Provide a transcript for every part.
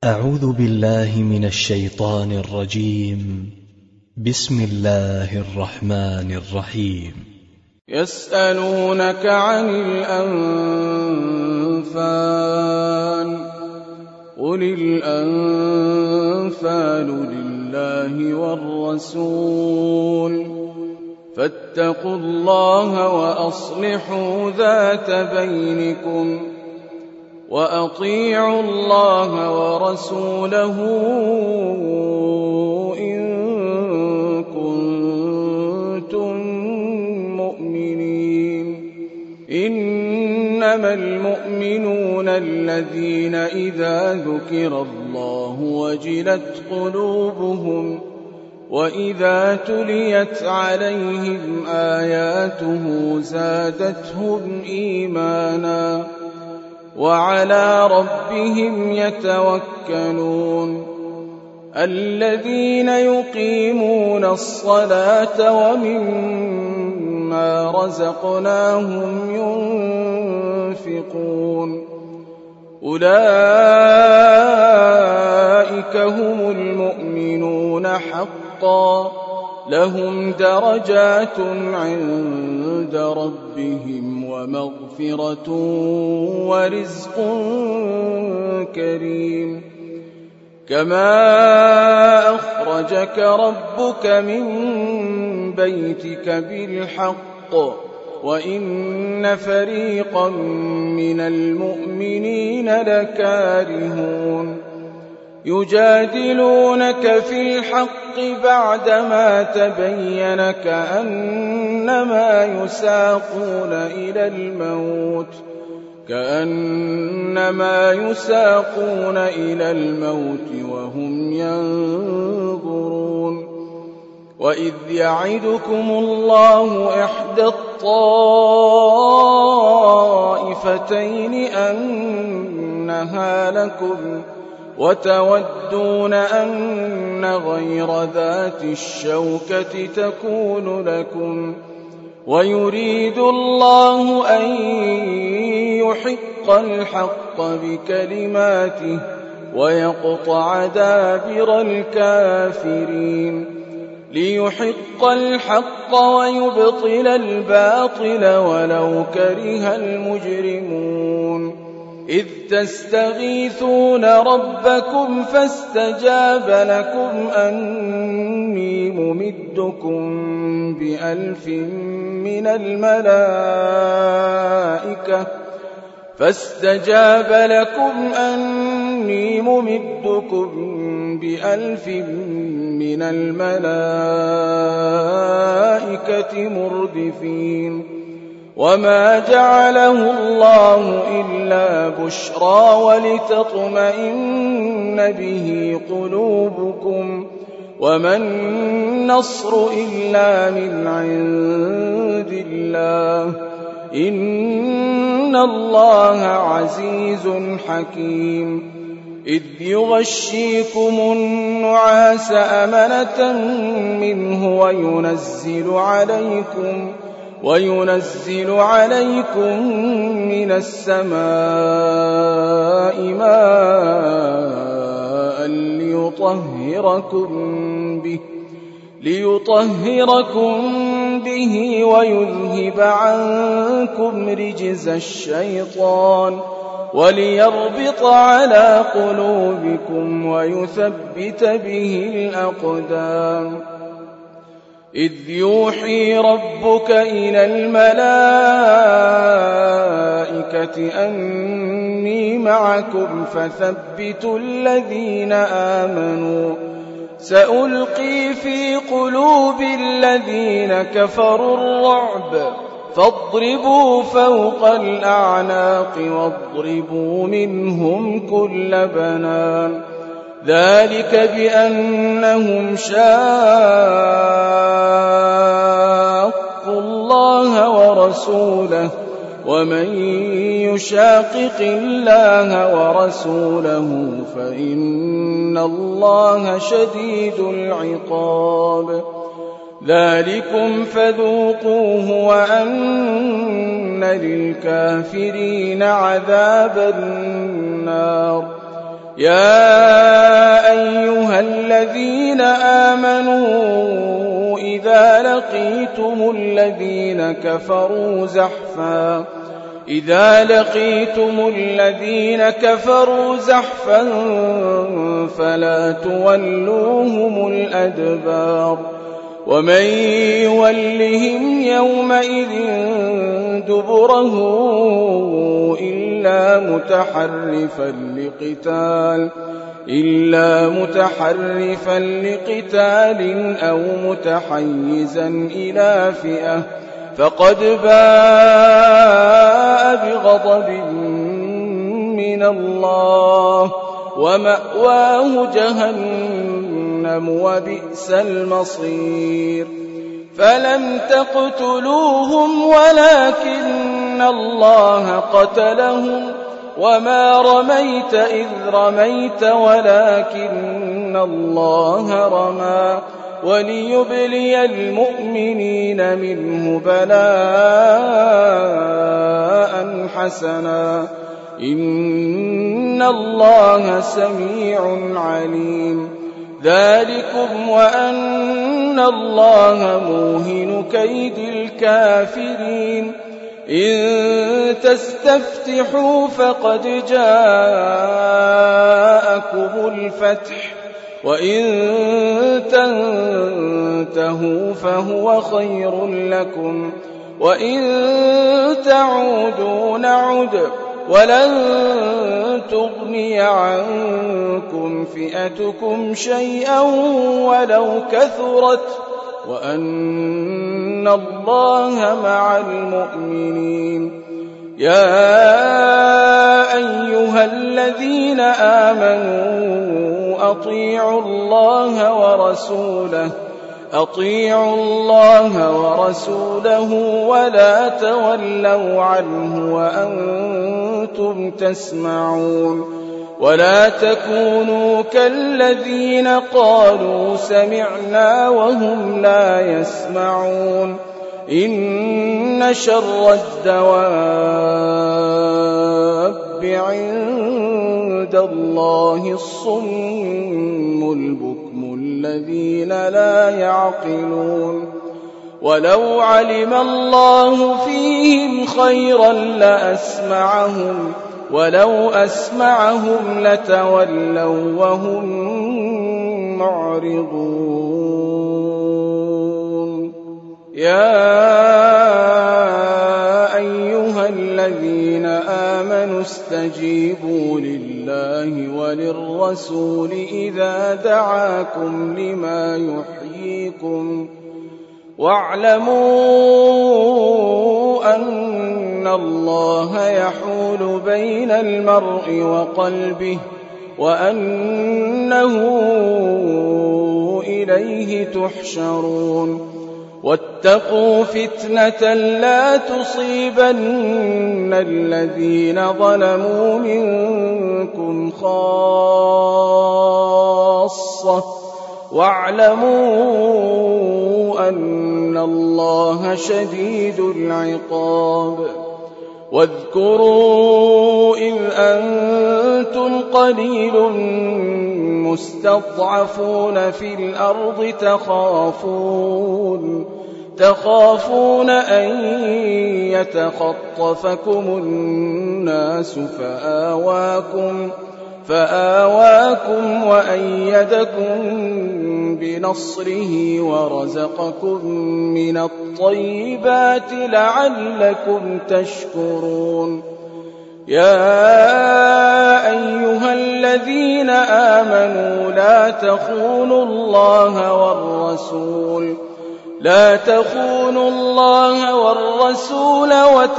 أعوذ بالله من الشيطان الرجيم. بسم الله الرحمن الرحيم. يسألونك عن الأنفال قل الأنفال لله والرسول فاتقوا الله وأصلحوا ذات بينكم وأطيعوا الله ورسوله إن كنتم مؤمنين. إنما المؤمنون الذين إذا ذكر الله وجلت قلوبهم وإذا تليت عليهم آياته زادتهم إيمانا وعلى ربهم يتوكلون. الذين يقيمون الصلاة ومما رزقناهم ينفقون أولئك هم المؤمنون حقا لهم درجات عند ربهم ومغفرة ورزق كريم. كما أخرجك ربك من بيتك بالحق وإن فريقا من المؤمنين لكارهون يجادلونك في الحق بعدما تبين كأنما يساقون إلى الموت وهم ينظرون. وإذ يعدكم الله إحدى الطائفتين أنها لكم وتودون أن غير ذات الشوكة تكون لكم ويريد الله أن يحق الحق بكلماته ويقطع دابر الكافرين ليحق الحق ويبطل الباطل ولو كره المجرمون. إذ تستغيثون ربكم فاستجاب لكم أني ممدكم بألف من الملائكة مردفين. وما جعله الله إلا بشرى ولتطمئن به قلوبكم وما النصر إلا من عند الله إن الله عزيز حكيم. إذ يغشيكم النعاس أمنة منه وينزل عليكم من السماء ماء ليطهركم به ويذهب عنكم رجز الشيطان وليربط على قلوبكم ويثبت به الأقدام. إذ يوحي ربك إلى الملائكة أني معكم فثبتوا الذين آمنوا سألقي في قلوب الذين كفروا الرعب فاضربوا فوق الأعناق واضربوا منهم كل بنان. ذلك بأنهم شاقوا الله ورسوله ومن يشاقق الله ورسوله فإن الله شديد العقاب. ذلكم فذوقوه وأن للكافرين عذاب النار. يا أيها الذين آمنوا إذا لقيتم الذين كفروا زحفا فلا تولوهم الأدبار ومن يولهم يومئذ دبره إلا متحرفا لقتال أو متحيزا إلى فئة فقد باء بغضب من الله ومأواه جهنم وبئس المصير فلم تقتلوهم ولكن الله قتلهم وما رميت إذ رميت ولكن الله رمى وليبلي المؤمنين منه بلاء حسنا إن الله سميع عليم ذلكم وأن الله موهن كيد الكافرين إن تستفتحوا فقد جاءكم الفتح وإن تنتهوا فهو خير لكم وإن تعودوا نعد ولن تغني عنكم فئتكم شيئا ولو كثرت وأن الله مع المؤمنين يا أيها الذين آمنوا أطيعوا الله ورسوله ولا تولوا عنه وأنتم تسمعون ولا تكونوا كالذين قالوا سمعنا وهم لا يسمعون إن شر الدواب عند الله الصم البكم الذين لا يعقلون ولو علم الله فيهم خيرا لأسمعهم ولو أسمعهم لتولوا وهم معرضون يا أيها الذين آمنوا استجيبوا لله وللرسول إذا دعاكم لما يحييكم واعلموا أن الله يحول بين المرء وقلبه وأنه إليه تحشرون واتقوا فتنة لا تصيبن الذين ظلموا منكم خاصة واعلموا أن الله شديد العقاب واذكروا إذ أنتم قليل مستضعفون في الأرض تخافون أن يتخطفكم الناس فآواكم وأيدكم بنصره ورزقكم من الطيبات لعلكم تشكرون يا أيها الذين آمنوا لا تخونوا الله والرسول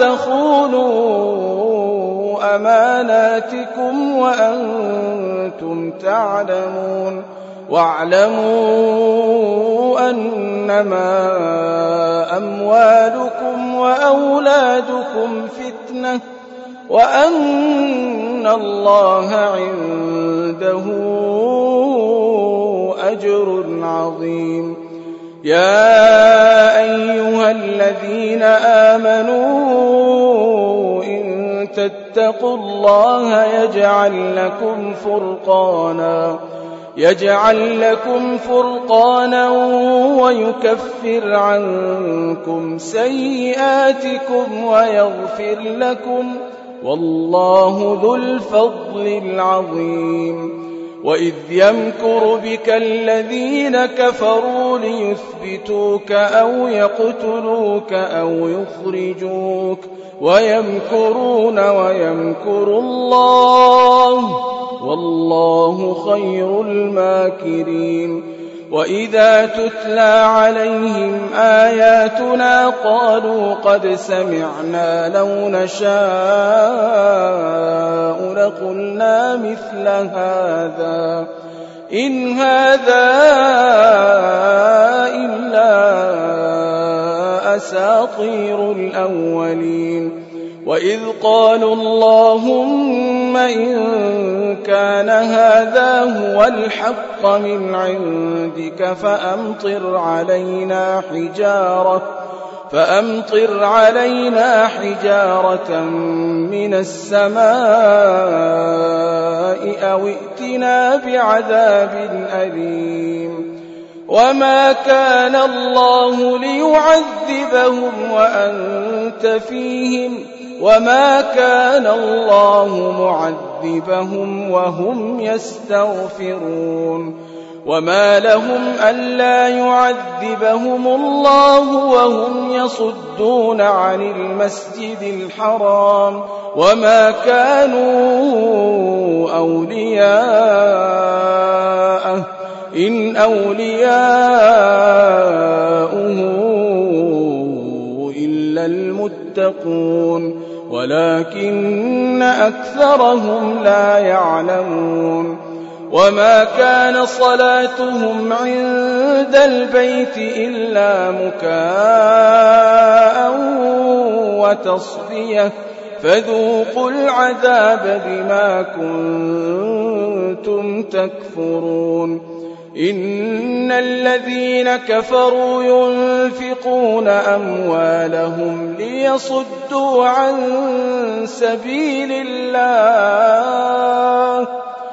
وتخونوا أماناتكم وأنتم تعلمون واعلموا أنما أموالكم وأولادكم فتنة وأن الله عنده أجر عظيم يا أيها الذين آمنوا إن تتقوا الله يجعل لكم فرقانا ويكفر عنكم سيئاتكم ويغفر لكم، والله ذو الفضل العظيم. وإذ يمكر بك الذين كفروا ليثبتوك أو يقتلوك أو يخرجوك ويمكرون ويمكر الله والله خير الماكرين. وإذا تتلى عليهم آياتنا قالوا قد سمعنا لو نشاء لقلنا مثل هذا إن هذا إلا أساطير الأولين. وإذ قالوا اللهم إن كان هذا هو الحق من عندك فأمطر علينا حجارة من السماء أو ائتنا بعذاب أليم. وما كان الله ليعذبهم وأنت فيهم وما كان الله معذبهم وهم يستغفرون. وما لهم ألا يعذبهم الله وهم يصدون عن المسجد الحرام وما كانوا أولياءه إن أولياؤه إلا المتقون ولكن أكثرهم لا يعلمون. وما كان صلاتهم عند البيت إلا مكاء وتصفية فذوقوا العذاب بما كنتم تكفرون. إن الذين كفروا ينفقون أموالهم ليصدوا عن سبيل الله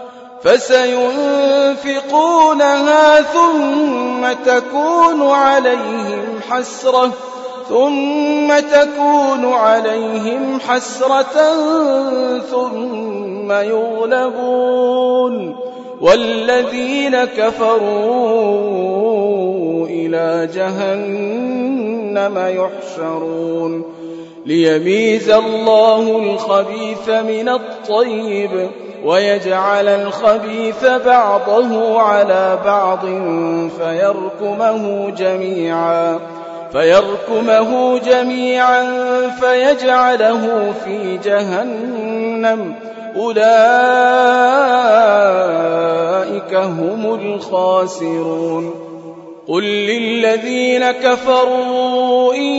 فسينفقونها ثم تكون عليهم حسرة ثم يغلبون والذين كفروا إلى جهنم يحشرون. ليميز الله الخبيث من الطيب ويجعل الخبيث بعضه على بعض فيركمه جميعا فيجعله في جهنم أولئك هم الخاسرون. قل للذين كفروا إن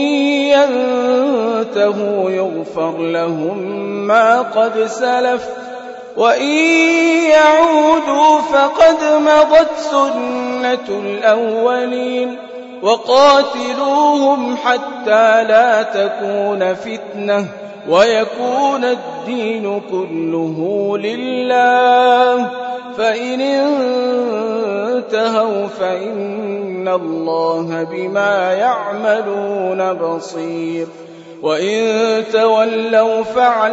ينتهوا يغفر لهم ما قد سلف وإن يعودوا فقد مضت سنة الأولين. وقاتلوهم حتى لا تكون فتنة ويكون الدين كله لله فإن انتهوا فإن الله بما يعملون بصير. وإن تولوا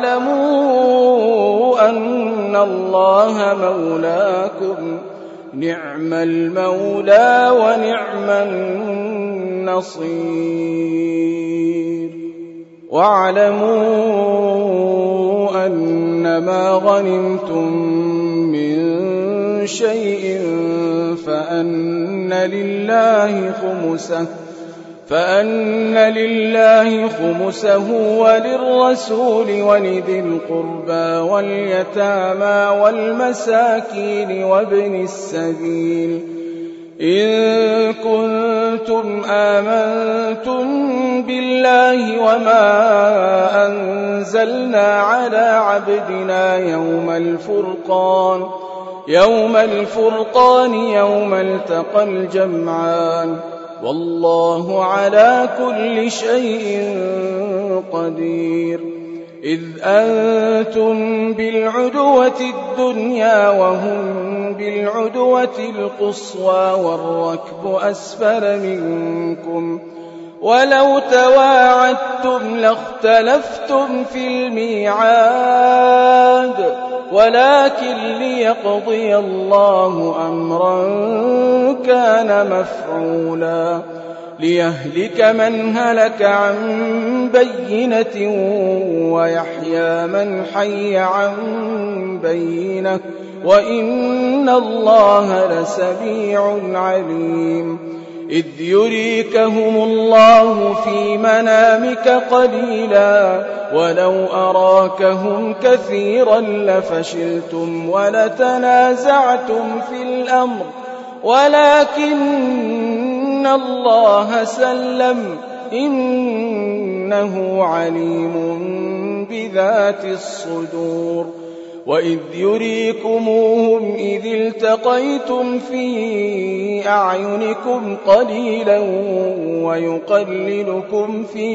فاعلموا أن الله مولاكم نعم المولى ونعم النصير. واعلموا أنما غنمتم من شيء فأن لله خمسه وللرسول ولذي القربى واليتامى والمساكين وابن السبيل إن كنتم آمنتم بالله وما أنزلنا على عبدنا يوم الفرقان يوم التقى الجمعان والله على كل شيء قدير. إذ أنتم بالعدوة الدنيا وهم بالعدوة القصوى والركب أسفل منكم ولو تواعدتم لاختلفتم في الميعاد ولكن ليقضي الله أمرا كان مفعولا ليهلك من هلك عن بينة ويحيى من حي عن بينة وإن الله لسميع عليم إذ يريكهم الله في منامك قليلا ولو أراكهم كثيرا لفشلتم ولتنازعتم في الأمر ولكن الله سلم إنه عليم بذات الصدور وإذ يريكموهم إذ التقيتم في أعينكم قليلا ويقللكم في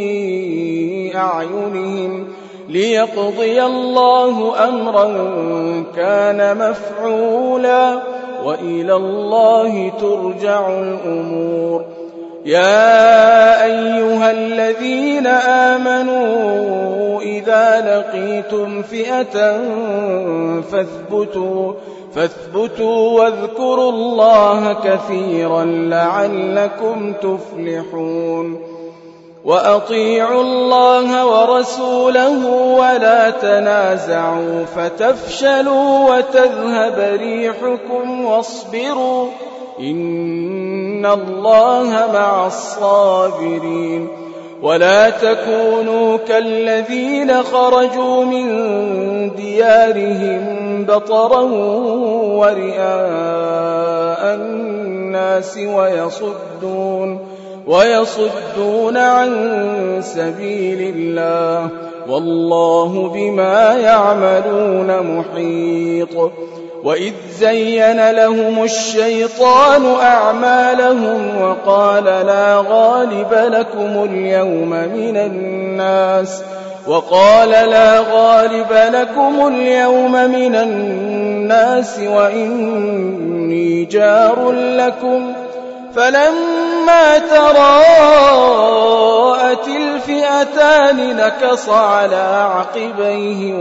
أعينهم ليقضي الله أمرا كان مفعولا وإلى الله ترجع الأمور يا أيها الذين آمنوا إذا لقيتم فئة فاثبتوا واذكروا الله كثيرا لعلكم تفلحون وأطيعوا الله ورسوله ولا تنازعوا فتفشلوا وتذهب ريحكم واصبروا إن الله مع الصابرين ولا تكونوا كالذين خرجوا من ديارهم بطرا ورئاء الناس ويصدون عن سبيل الله والله بما يعملون محيط وإذ زين لهم الشيطان أعمالهم وقال لا غالب لكم اليوم من الناس وإني جار لكم فلما تراءت الفئتان نكص على عقبيه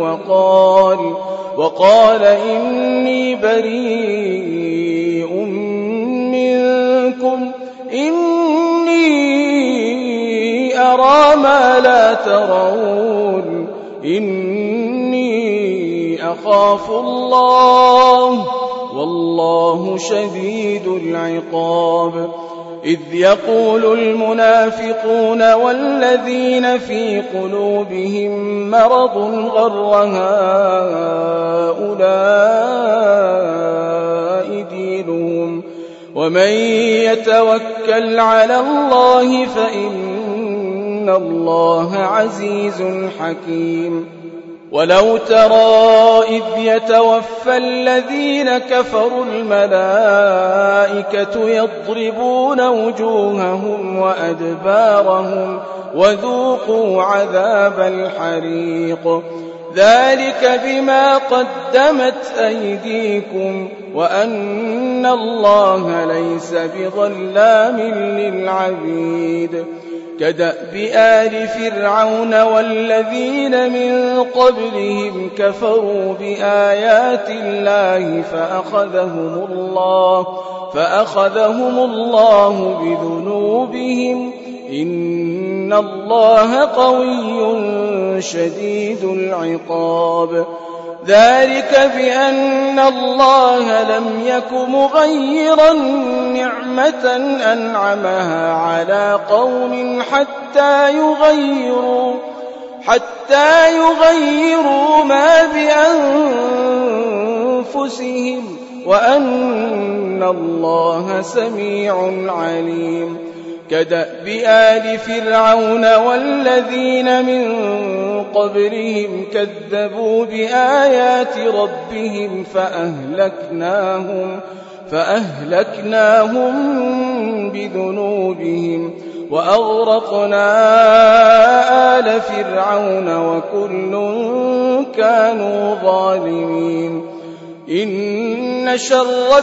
وقال إني بريء منكم إني أرى ما لا ترون إني أخاف الله والله شديد العقاب إذ يقول المنافقون والذين في قلوبهم مرض غر هؤلاء دينهم ومن يتوكل على الله فإن الله عزيز حكيم ولو ترى إذ يتوفى الذين كفروا الملائكة يضربون وجوههم وأدبارهم وذوقوا عذاب الحريق ذلك بما قدمت أيديكم وأن الله ليس بظلام للعبيد كدأب آل فرعون والذين من قبلهم كفروا بآيات الله فأخذهم الله بذنوبهم إن الله قوي شديد العقاب ذلك بأن الله لم يك مغيرا نعمة أنعمها على قوم حتى يغيروا ما بأنفسهم وأن الله سميع عليم كدأب آل فرعون والذين من قبلهم كذبوا بآيات ربهم فأهلكناهم بذنوبهم وأغرقنا آل فرعون وكل كانوا ظالمين إن شر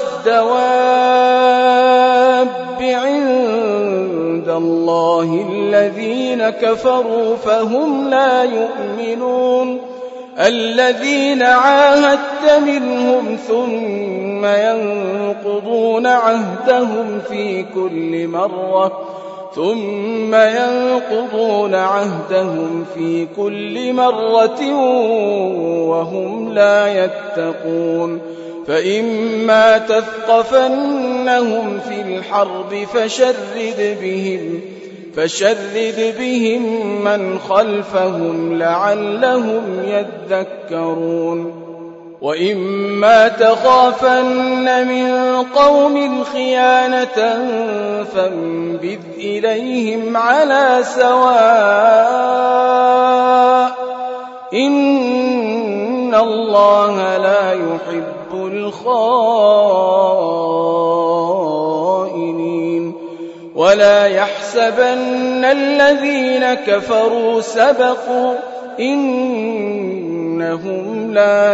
الدواب عند الله الذين كفروا فهم لا يؤمنون الذين عاهدت منهم ثم ينقضون عهدهم في كل مرة وهم لا يتقون فإما تثقفنهم في الحرب فشرد بهم من خلفهم لعلهم يذكرون وإما تخافن من قوم خيانة فانبذ إليهم على سواء إن الله لا يحب الخائنين ولا يحسبن الذين كفروا سبقوا إنهم لا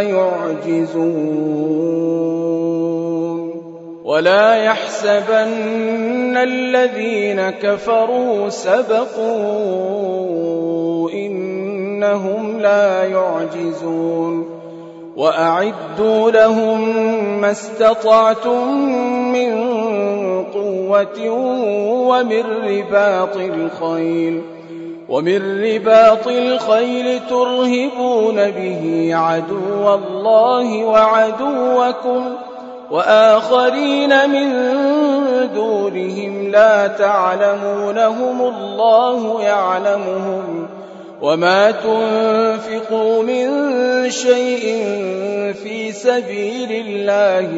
يعجزون وأعدوا لهم ما استطعتم من قوة ومن رباط الخيل ترهبون به عدو الله وعدوكم وآخرين من دونهم لا تعلمونهم الله يعلمهم وما تنفقوا من شيء في سبيل الله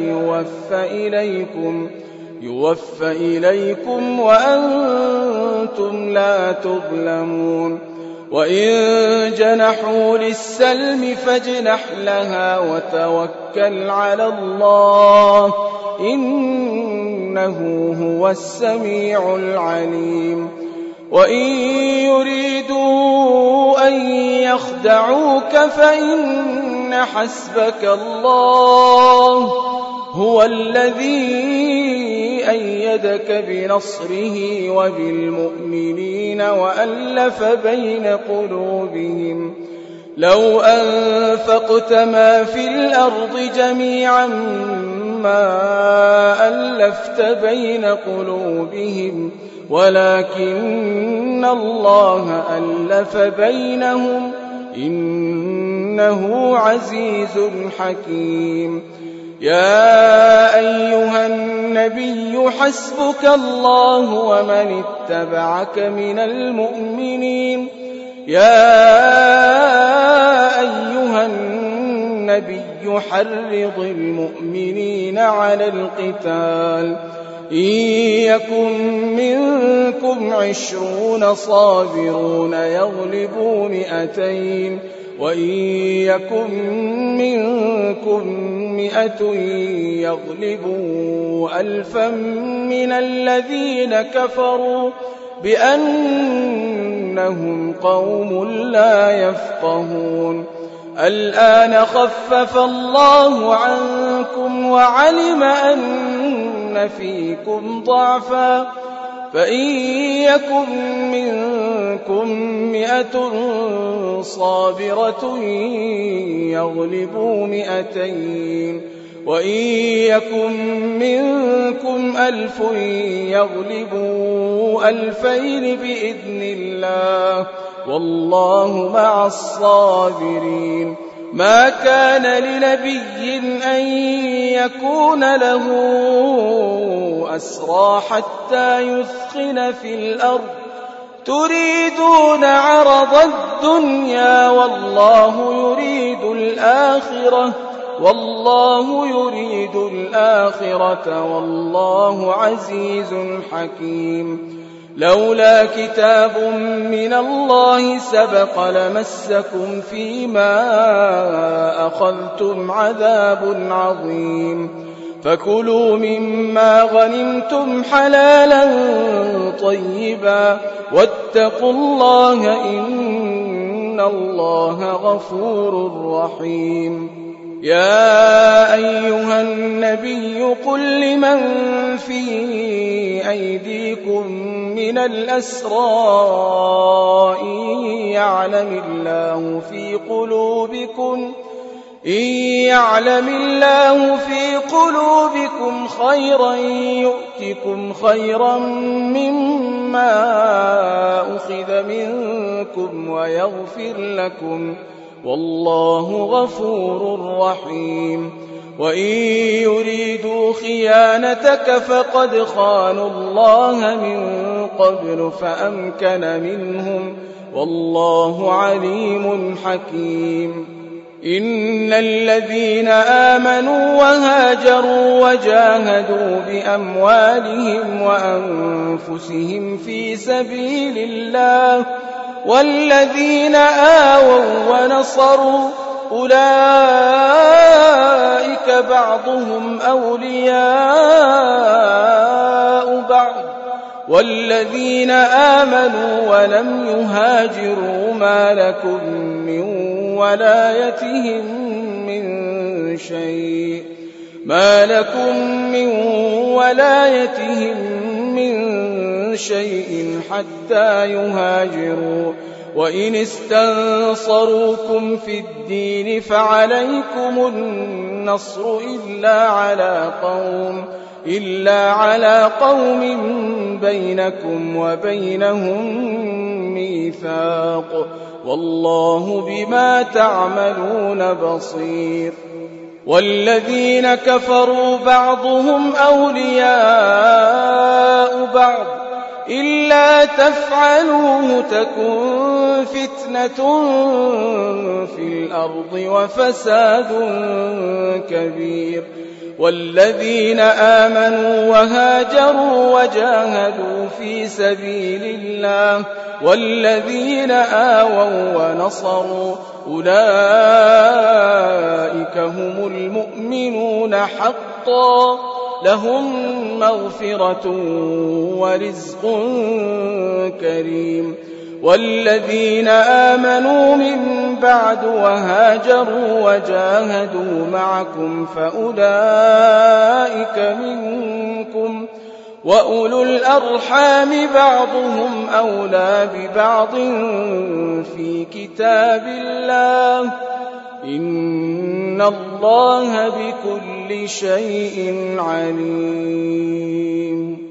يوفى إليكم وأنتم لا تظلمون وإن جنحوا للسلم فاجنح لها وتوكل على الله إنه هو السميع العليم وإن يريدوا أن يخدعوك فإن حسبك الله هو الذي أيدك بنصره وبالمؤمنين وألف بين قلوبهم لو أنفقت ما في الأرض جميعا ما ألفت بين قلوبهم ولكن الله ألف بينهم إنه عزيز حكيم يا أيها النبي حسبك الله ومن اتبعك من المؤمنين يا أيها النبي حرض المؤمنين على القتال إن يكن منكم 20 صابرون يغلبوا 200 وإن يكن منكم 100 يغلبوا 1000 من الذين كفروا بأنهم قوم لا يفقهون الآن خفف الله عنكم وعلم أن فيكم ضعفا فإن يكن منكم 100 صابرة يغلبوا 200 وإن يكن منكم 1000 يغلبوا 2000 بإذن الله والله مع الصابرين ما كان لنبي أن يكون له أسرى حتى يثخن في الأرض تريدون عرض الدنيا والله يريد الآخرة والله عزيز حكيم لولا كتاب من الله سبق لمسكم فيما أخذتم عذاب عظيم فكلوا مما غنمتم حلالا طيبا واتقوا الله إن الله غفور رحيم. يا أيها النبي قل لمن في أيديكم من الأسرى إن يعلم الله في قلوبكم خيرا يؤتكم خيرا مما أخذ منكم ويغفر لكم والله غفور رحيم. وإن يريدوا خيانتك فقد خانوا الله من قبل فأمكن منهم والله عليم حكيم. إن الذين آمنوا وهاجروا وجاهدوا بأموالهم وأنفسهم في سبيل الله والذين آووا ونصروا أولئك بعضهم أولياء بعض والذين آمنوا ولم يهاجروا ما لكم من ولايتهم من شيء حتى يهاجروا. وإن استنصروكم في الدين فعليكم النصر إلا على قوم بينكم وبينهم ميثاق والله بما تعملون بصير. والذين كفروا بعضهم أولياء بعض إلا تفعلوه تكن فتنة في الأرض وفساد كبير. والذين آمنوا وهاجروا وجاهدوا في سبيل الله والذين آووا ونصروا أولئك هم المؤمنون حقا لهم مغفرة ورزق كريم. والذين آمنوا من بعد وهاجروا وجاهدوا معكم فأولئك منكم وأولو الأرحام بعضهم أولى ببعض في كتاب الله إن الله بكل شيء عليم.